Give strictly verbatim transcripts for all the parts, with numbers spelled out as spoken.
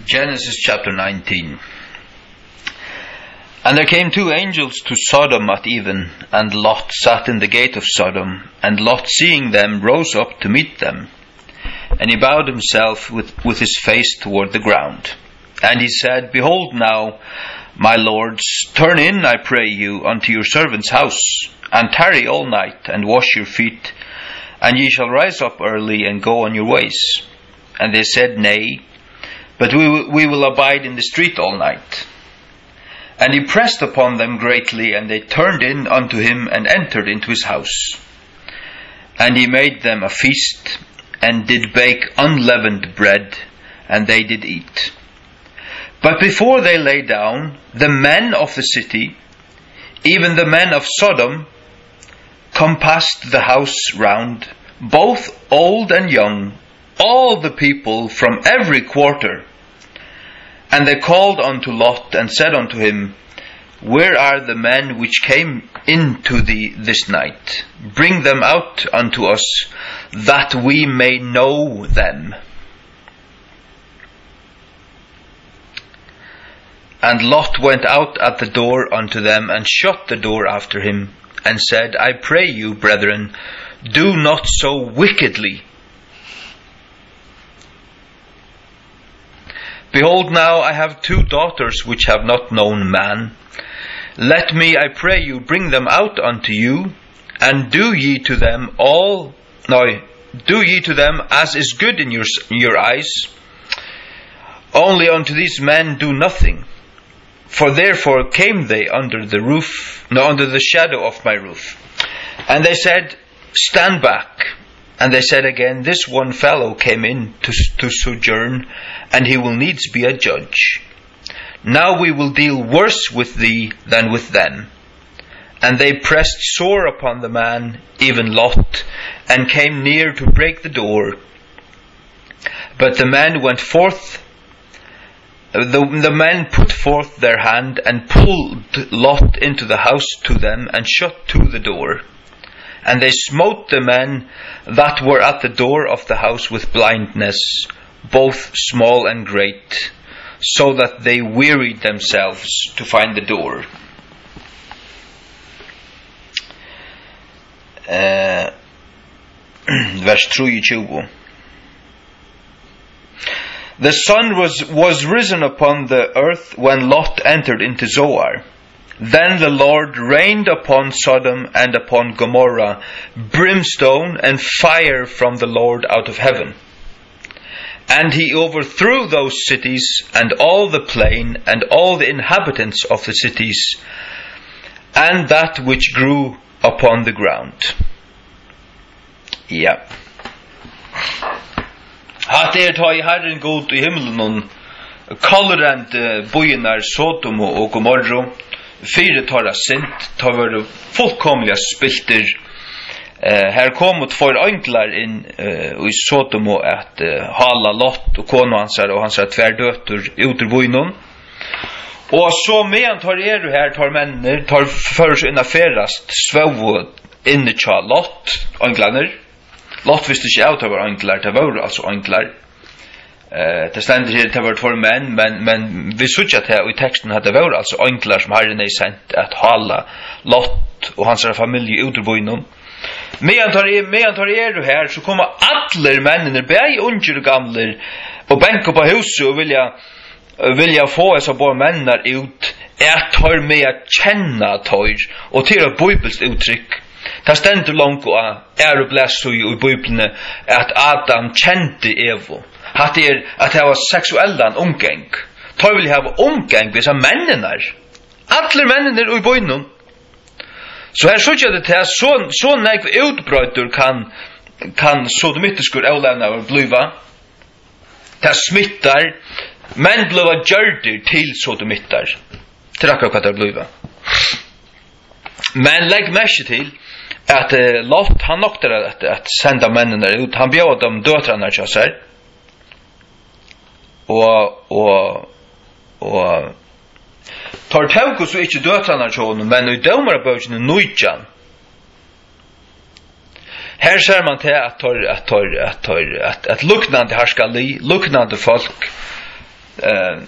Genesis chapter nineteen. And there came two angels to Sodom at even, and Lot sat in the gate of Sodom, and Lot, seeing them, rose up to meet them. And he bowed himself with, with his face toward the ground. And he said, Behold now, my lords, turn in, I pray you, unto your servant's house, and tarry all night, and wash your feet, and ye shall rise up early, and go on your ways. And they said, Nay, but we will, we will abide in the street all night. And he pressed upon them greatly, and they turned in unto him, and entered into his house. And he made them a feast, and did bake unleavened bread, and they did eat. But before they lay down, the men of the city, even the men of Sodom, compassed the house round, both old and young, all the people from every quarter. And they called unto Lot, and said unto him, Where are the men which came into thee this night? Bring them out unto us, that we may know them. And Lot went out at the door unto them, and shut the door after him, and said, I pray you, brethren, do not so wickedly. Behold, now I have two daughters which have not known man. Let me, I pray you, bring them out unto you, and do ye to them all, no, do ye to them as is good in your, in your eyes. Only unto these men do nothing. For therefore came they under the roof, no, under the shadow of my roof. And they said, Stand back. And they said again, This one fellow came in to, to sojourn, and he will needs be a judge. Now we will deal worse with thee than with them. And they pressed sore upon the man, even Lot, and came near to break the door. But the men went forth, the, the men put forth their hand, and pulled Lot into the house to them, and shut to the door. And they smote the men that were at the door of the house with blindness, both small and great, so that they wearied themselves to find the door. Uh, verse twenty-two. The sun was, was risen upon the earth when Lot entered into Zoar. Then the Lord rained upon Sodom and upon Gomorrah brimstone and fire from the Lord out of heaven. And he overthrew those cities and all the plain and all the inhabitants of the cities and that which grew upon the ground. Ja. Hatt er ta I Herren god I himmelen kolrent boinar Sodom og Gomorra. Fyre tar sint, tar var fullkomliga spilter. Uh, her kom og två enklar inn uh, i Sodom og at uh, hala Lot og kona hans og hans tvær døtter ut ur boinon. Og så medan tar er her tar mennene tar først inn ferast svå inne tja Lot, enklarner. Lot visste ikke av det var enklar, det var altså enklar. Uh, det stender her det var två menn, men, men vi så ikke at her i teksten at det var altså enklar som Herren er sendt at hala Lot og hans familie ut ur boinon. Medan tar er, medan tar er her, så kommer alle mennene, begge unger og gamler, og benker på huset og vilja, vilja få oss av både mennene ut, er tar med å kjenne tar, og til et bibelsk uttrykk. Det stender langt og er og blæs i Bibelen at Adam kjente Evo. Hatt er at det var seksuellan omgeng. Tar vil ha omgeng hvis av mennene. Alle mennene i boinon. Så her såg jag det till så så nek utbröder kan kan sodomitiskur avlämna och bliva. Det smittar men bliva gjörder till sodomittar. Trakka vad det bliva. Men lägg märke till att uh, Lot han noktade att, att sända männen ut. Han bjöd dem dötrarna till sig. Och och och tar taukus så ikke døtrarna til honom, men i dømarabøkene nøytjan. Her ser man til at tar, at tar, at tar, at, at luknande herskali, luknande folk, eh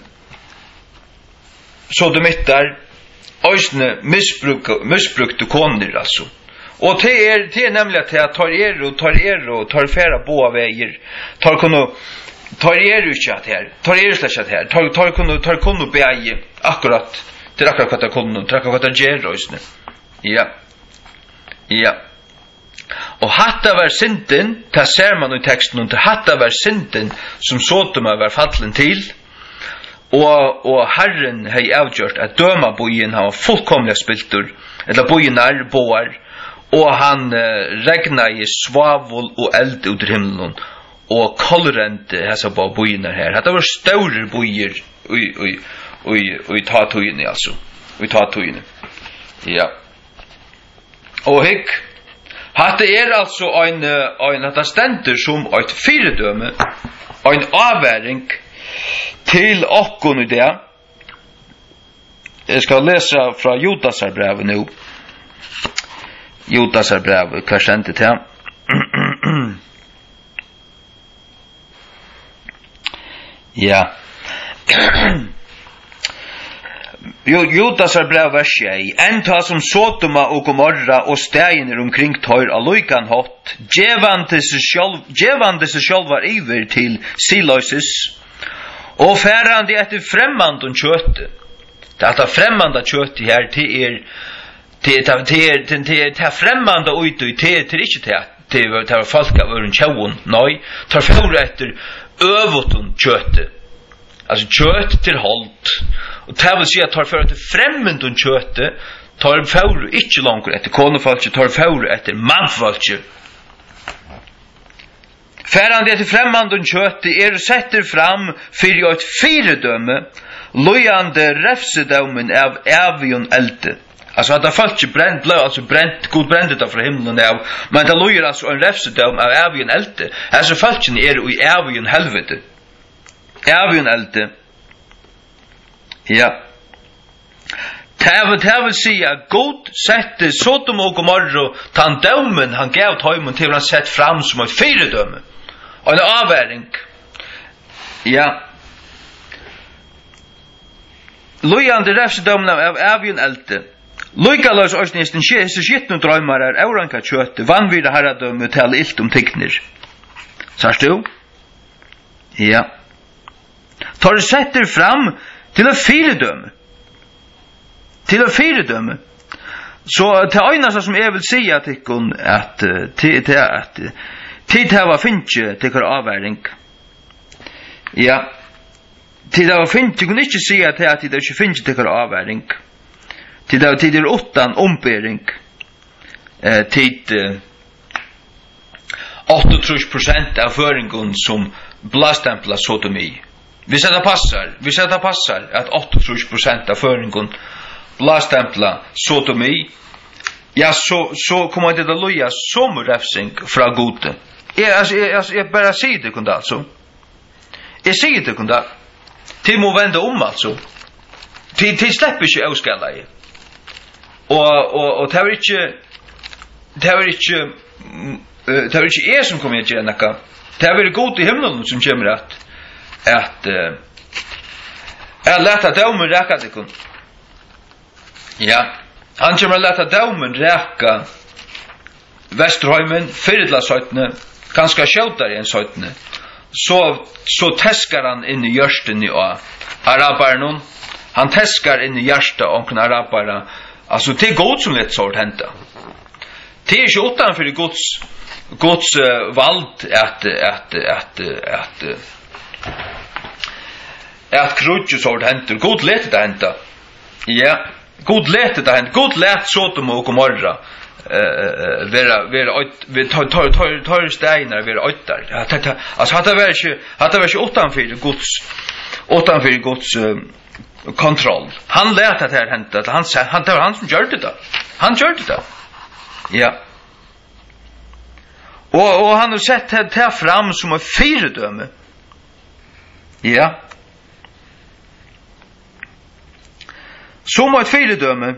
sodomittar ösne missbruk missbrukte koner alltså. Och det är det är nämligen att jag tar er och tar er och tar färra båda vägar. Tar kunna tar er utchat här. Tar er slashat här. Tar tar kunna tar kunna bäge akkurat. Det akkurat vad det kunna tracka vad det ger ösne. Ja. Ja. Och hatta var synden, ta ser man i texten och hatta var synden som Sodoma var fallen till. Og, og Herren hei avgjort at døma bojen han var fullkomlig spiltur, eller bojenar boar, og han uh, regna i svavol og eld ut i himmelen, og kolrent hessa på bojenar her. Hetta var større bojer ui, ui, ui, ui ta tøyene, altså. Ui ta tøyene. Ja. Og hikk, hatta er altså ein, ein hatta stendur som eit fyredøme, ein avværing, til okkon i det. Jeg skal lese fra Judasarbrevet nå. Judasarbrevet, hva kjente til? Ja. Judasarbrevet vers sju. Enta som Sodoma og Gomorra og steiner omkring tøyr av loikan hot, djevande seg sjálv var iver til Siloises, og færande etter fremmand og kjøtt. Det er fremmande kjøtt her til er til til til til til fremmande ut til til ikke til til til folk av en tjån. Nei, tar føre etter øvoton kjøtt. Altså kjøtt til holdt. Og det vil si at tar føre etter fremmand og kjøtt, tar føre ikke langt etter konefolk, tar føre etter mannfolk. Færande etter fremmanden kjøtti er setter fram fyrir eit fyredømme, lojande refsedømmen av avion elte. Altså at det falt ikke brent, blei altså brent, god brendet av fra himmelen av, men det lojer altså en refsedøm av avion elte. Altså falskene er i avion helvete. Avion elte. Ja. Det vil si at god sette Sodom og Gomorra, tan dømen han gav tøymen til han sett fram som et fyredømme. Og en avværing. Ja. Lojande refsedømmen av avion elte. Loikaløs årsnisten skjese skittnu drøymar er auranka kjøtte, vanvira herradømme til ilt om tikkner. Sars du? Ja. Tar setter fram til å fyredømme. Til å fyredømme. Så til øynast som jeg vil si at ikkon at til at tid hava finnje til hver avværing. Ja. Tid hava finnje, kunne ikke si at det ikke finnje til hver avværing. Tid hava tid er åttan ombering. Eh, tid åttiåtte prosent av føringen som blastempla sodomi. Hvis det passar, hvis det passar at åttiåtte prosent av føringen blastempla sodomi, ja, så, så kommer det att loja som refsing fra gode. Jeg, altså, jeg, altså, jeg bare sier det kunde altså. Jeg sier det kunde. Til må vende om altså. Til, til slipper ikke avskala i. Og, og, og det var ikke det var ikke det var ikke jeg som kommer til å gjøre noe. Det var god i himmelen som kommer at at uh, jeg lette dømen rækka det kun. Ja. Han kommer å lette dømen rækka Vesterheimen, fyrirla søytene, kanskje skjøter i en søytene, så, så teskar han inn i hjørsten i araberen, han teskar inn i hjørsten omkring araberen, altså det er god som litt sårt henta. Det er ikke utanfor Guds, Guds uh, vald at, at, at, at, at krutje sårt henta, god lete det henta. Ja, god lete det henta, god let Sodom og Gomorra, eh vera vera vi tar tar tar tar stenar vera åttar. Alltså hade väl inte hade väl inte utanför Guds utanför Guds kontroll. Han lät att det här hända. Han han det var han som gjorde det. Han gjorde det. Ja. Och och han har sett det här fram som ett fyrdöme. Ja. Som ett fyrdöme.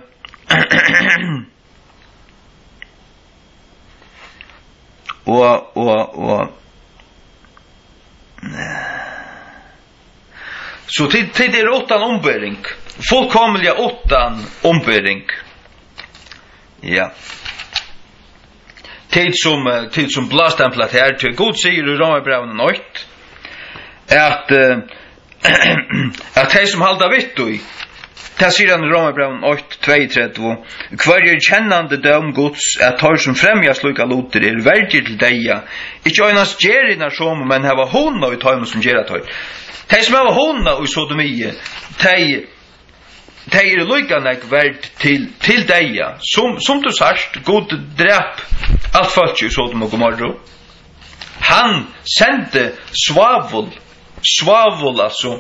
Og, og, og Så tid tid är åttan ombering. Fullkomliga åttan ombering. Ja. Tid som tid som blastemplat här till god säger i Romarbrevet åtta att att de som halda vitt då i det säger han i Romarbrevet åtta två kvar är kännande döm Guds att tar som främjas lika loter är värdigt till deja inte önas gerina som men har hon och tar som gera tar de som har hon och sodomi de de är lika nek värd till till deja som som du sagt god dräp allt folk i Sodom och Gomorra. Han sände svavel svavel alltså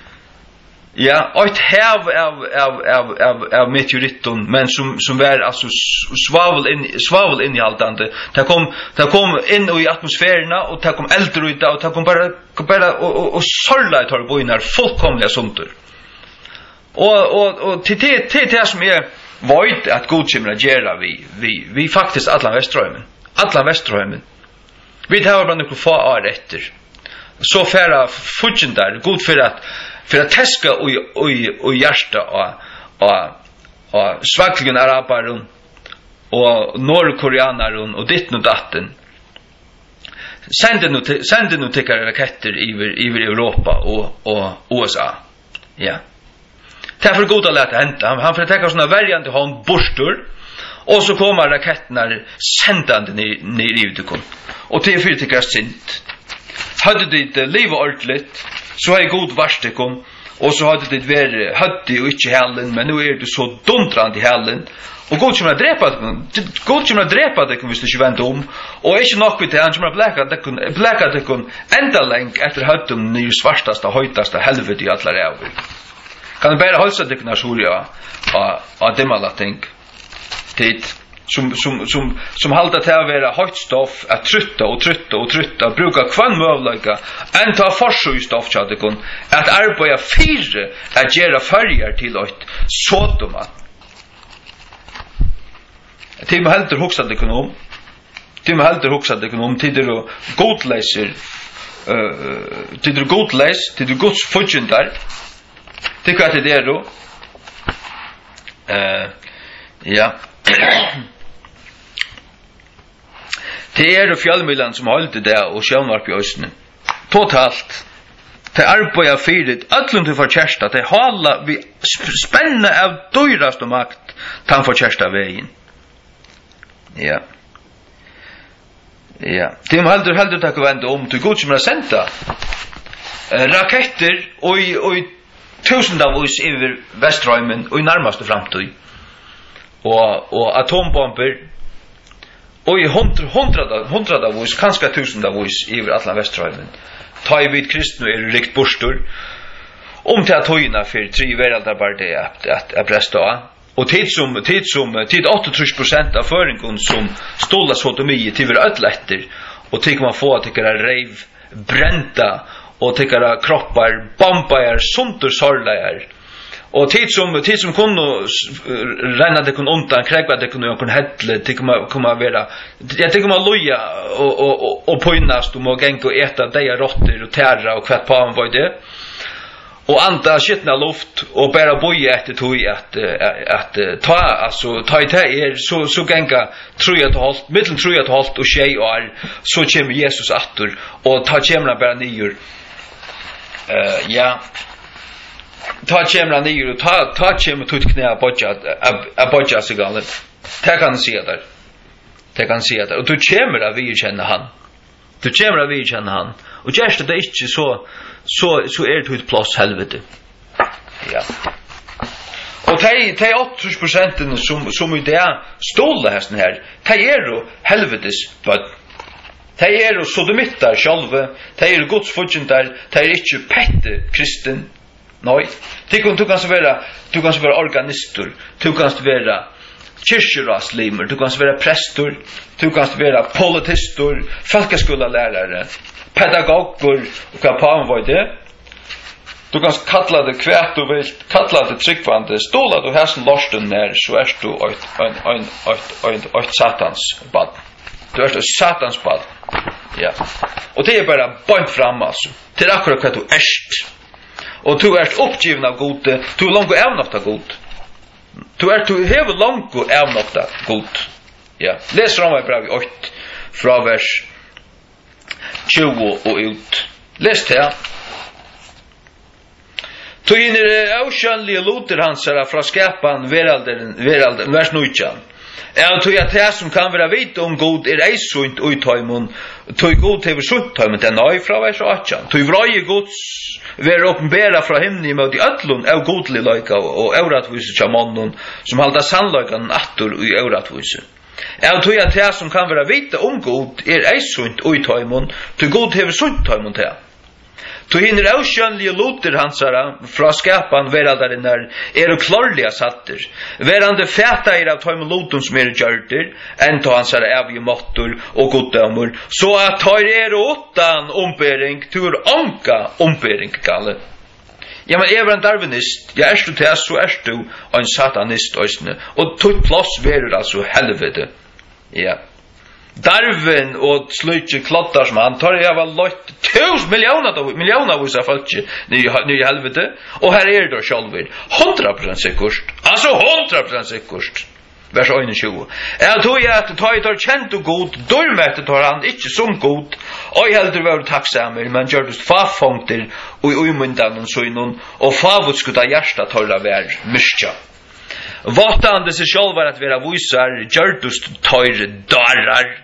ja ett hav av av av av av meteoriton men som som var alltså svavel in svavel inhållande det kom det kom in i atmosfären och det kom eld ut och det kom bara bara och och sorla i torboinar fullkomliga sunter och och och till till till det som är void att godkänna gera vi vi vi faktiskt alla väströmen alla väströmen vi tar bara några få år efter så färra futchen där god för att för att täska och och och hjärta och och och svackligen araber och norrkoreaner och ditt och datten sände nu sände nu till raketter över över Europa och och U S A ja därför god att låta hända han han för att ta såna värjande han borstor och så kommer raketterna sändande ner ner i utekon och till för till sint hade det liv ordentligt så är god varstekon och så hade det varit hade och inte hällen men nu är det så duntrande i hällen och god som har dräpat god som har dräpat det kan vi inte vända om och inte nog med det han som har bläkat det kan bläkat det kan ända länk efter hade de ny svartaste höjtaste helvete i alla räver kan det bara hålla det kunna surja och att det man tänk tid som som som som halda till att vara högt stoff att trutta och trutta och trutta bruka kvann möjliga en ta forsju stoff så det kan att arbeta fyra att göra färger till ett Sodoma till med helt huxade ekonom till med helt huxade ekonom till det godläser eh till det godläs till det Guds fortune där tycker att det är då eh ja det är det fjällmyllan som håller det där och sjönvarp i östen totalt det arbetar fyrt allum till för kärsta det hålla vi spänna av dyrast och makt tan för kärsta vägen ja ja det är helt helt att vända om till Gud som har sänt raketter och och tusendavs över Väströmen och i närmaste framtid och och atombomber och i hundra hundrada hundradavs kanske tusendavs över alla Väströmen ta i vid kristna är rikt borstor om till att höjna för tre världar bara det att att att presta och tid som tid som tid åttiotre procent av föringen som ståla sodomi till vår ödlätter och tycker man få att tycker rev bränta och tycker kroppar bombar sunter sorlaer och tid som tid som kunde ränna det kunde undan krägva det kunde kunna hättle tycker man komma vara jag tycker man loja och och och pojnast och må gänga och äta deja råttor och terra och kvätt på han var det och anta skitna luft och bara boja efter tog att att, att ta alltså ta i er så så gänga tror jag att halt mittel tror jag att halt och tjej och så kommer Jesus åter och ta kämra bara nyer eh ja ta kämra nyer och ta ta kämra tut knä bodja a bodja sig galet ta kan se där ta kan se där och du kämra vi känner han du kämra vi känner han och just det är inte så så så är det ett plats helvete. Ja. Och tej tej åttio procent som som i det stål hästen här. Tej är då helvetes vad. Tej är då sodomittar själva. Tej är Guds fortune där. Tej är inte pette kristen. Nej. Det kan du kan så vara du kan så vara organister. Du kan så vara kyrkoraslimer. Du kan så vara präster. Du kan så vara politister, folkskollärare. Pedagoger och kapan var det. Du kan kalla det kvärt du vill, kalla det tryckvande, ståla du här som lorsten när så är du ett en en ett ett satans bad. Du är ett satans bad. Ja. Och det är bara bant fram alltså. Det är akkurat vad du är. och du är uppgiven av god, du är långt och ävnokta god. Du är du hever långt och ävnokta god. Ja, läs Romarbrevet åtta från vers tjugo och ut. Läs det. Tog in i avkönliga loter hansara från skapan veralden, veralden, vers nitton. Jag tror att det som kan vara vit om god är ej sunt uthöjmon, tog god till sunthöjmon, den är från vers åtta. Tog vröje gods vara uppenbara från himlen mot i ödlun av godlig löjka och öratvise av mannen som halda sannlöjkan attor i öratvise. Jag tror att det som kan vara vit om god är ej sunt uthöjmon, tog god till sunthöjmon till. Tu hinner avkönliga loter hansara fra skapan veraldarinnar er og klarliga satter. Verande fäta er av taim lotum som er gjørter, enn ta hansara evige måttor og goddamur, så at tar er åttan ombering, tu er anka ombering galle. Ja, men er en darwinist, ja, er du til, så er du en satanist òsne, og tog plass verur altså helvete. Ja. Darwin og slutje klottar som han tar jeg var løtt tusen millioner millioner vissa folk ny i helvete og her er det sjálfur hundra prosent sikkert altså hundra prosent sikkert vers tjugo. Jeg tror jeg at ta i tar kjent og god dørmette tar han ikke som god og jeg heldur var takksammer men gjør det fafunkter og i umyndan og søgnon og favutskudda hjärsta tar vær myskja. Vatande seg sjálvar at vera vusar gjørdust tøyre darar.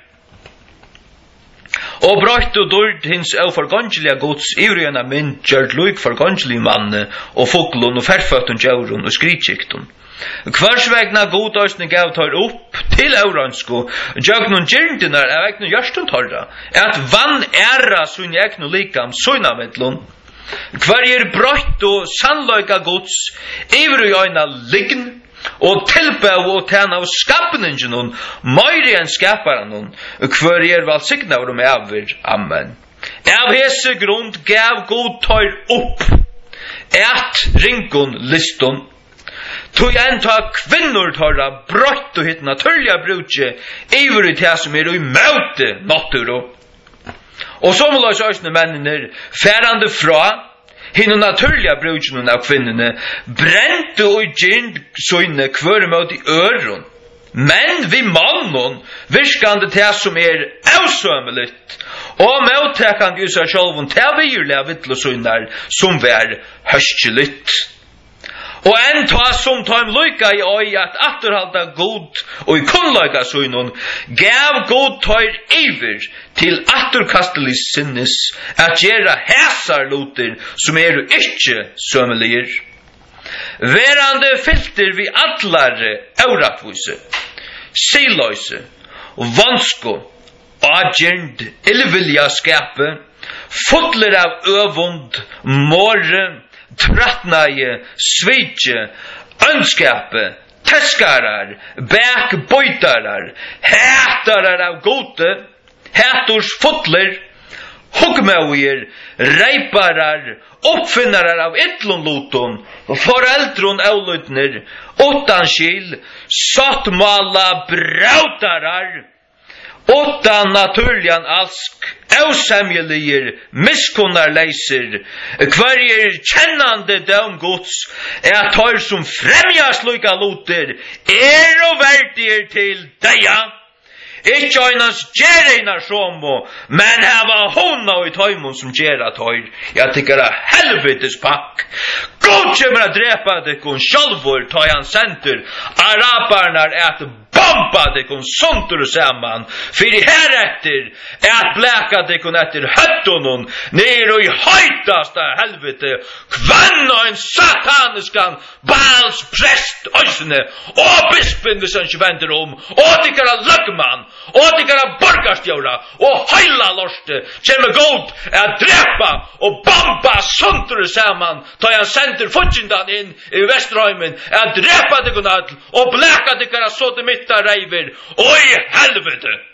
Og brøtt og dård hins av forgangelige gods ivrigna mynd gjørt luik forgangelige manne og foglun og ferføttun djaurun og skritsiktun. Kvarsvegna godøysne gav tar opp til euransko djøgnun gyrndinar av egnu gjørstun torra at vann æra sunn egnu likam sunna medlun. Hver er brøtt og sannløyga gods ivrigna lign og tilbæv og tæna av skapningen og møyre enn skaparen og hver er valsigna av dem over. Amen. Av hese grund gav god tar opp et ringon liston tog enta kvinnor tarra brøtt og hitt naturliga brudje iver i det som er i møte natturo. Og så må løs òsne mennene færande fra hinn naturliga brudjen av kvinnene brente og gynd søyne kvør mot i øron. Men vi mannen virkande til som er avsømmelitt og mottekande i seg sjálfun til virlega vittlesøyner som vær høstjelitt. Og enn ta som ta en lyka i øy at atterhalda god og i kunnløyga søynon gav god tøyr iver til atterkastelig sinnes at gjera hæsar loter som er ikkje sømmeligir. Verande filter vi allare auratvise, siløyse, vansko, agjernd, illvilja skape, fotler av øvund, morre, trattnaje, svitje, ønskape, teskarar, bækbøytarar, hætarar av gode, hætors fotler, huggmauer, reiparar, oppfinnarar av ytlunluton, foreldron avlutner, åttanskil, sattmala brautarar, åttan naturligan alsk, ausemjeligir, miskunnarleiser, kvarjer kjennande dømgods, er at tar som fremjas luka luter, er og verdier til deia, Ikke einans gjereinar somo, men hava hona i tøymon som gjera tøyr. Jeg tykker av helvetes pakk. God kommer a drepa dekon sjálfur, tøy han senter. Arabarnar et bomba dekon suntur saman. Fyrir heretter et bleka dekon etter høttonon, nere i høytasta helvete. Kvann og en sataniskan Baals prest òsne, og bispen hvis han ikke vender om, og tykker av løgman, og tykker av borgarstjóra, og heila lorste, kjemme god at drepa og bomba suntur saman, tøy han senter futsindan inn i Vesterheimen, at drepa dekon all, og bleka dekon av sote mitta reiver, og i helvete.